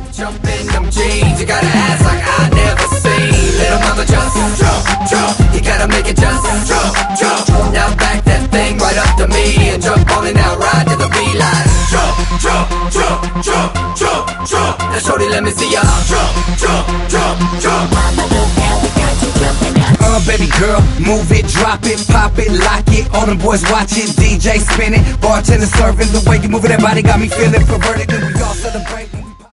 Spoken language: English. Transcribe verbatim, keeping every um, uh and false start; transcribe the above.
Jump in them jeans, you got an ass like I never seen. Little mama just jump, jump, you gotta make it just jump, jump. Now back that thing right up to me and jump on it now, ride to the beat like jump, jump, jump, jump, jump, jump. Now shorty, let me see ya jump, jump, jump, jump. Uh, baby girl, move it, drop it, pop it, lock it. All them boys watching, D J spinning, bartender serving. The way you move it, that body got me feeling perverted, and we all celebrate.